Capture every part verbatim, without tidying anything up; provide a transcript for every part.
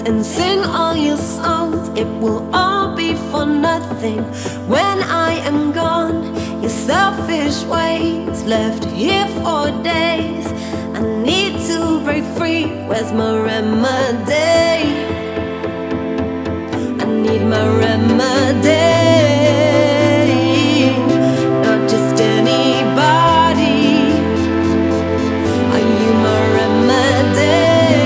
and sing all your songs. It will all be for nothing when I am gone. Your selfish ways left here for days. I need to break free. Where's my remedy? I need my remedy. Not just anybody. Are you my remedy?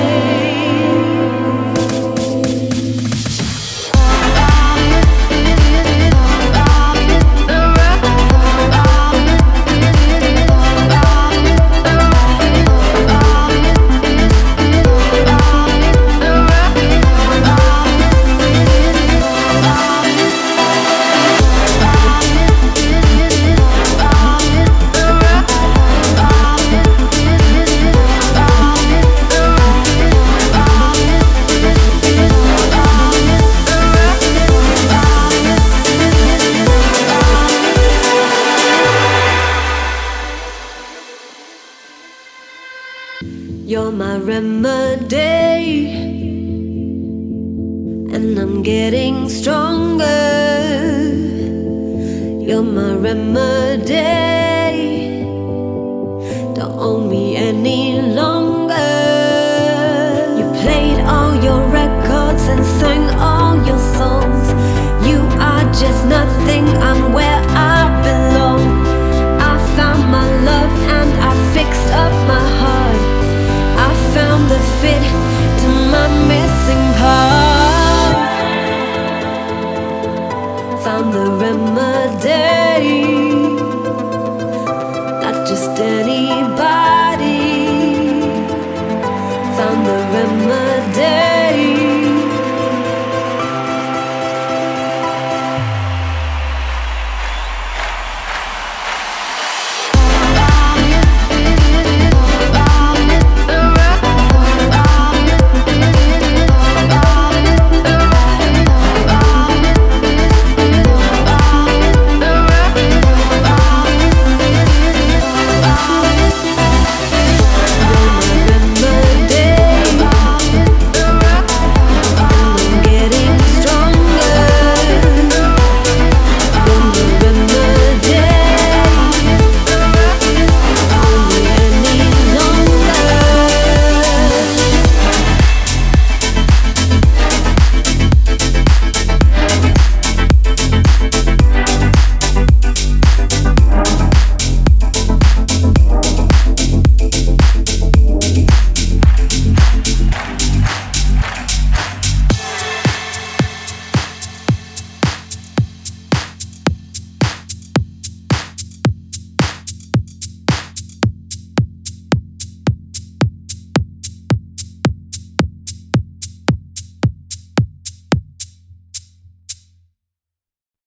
You're my remedy, and I'm getting stronger. You're my remedy.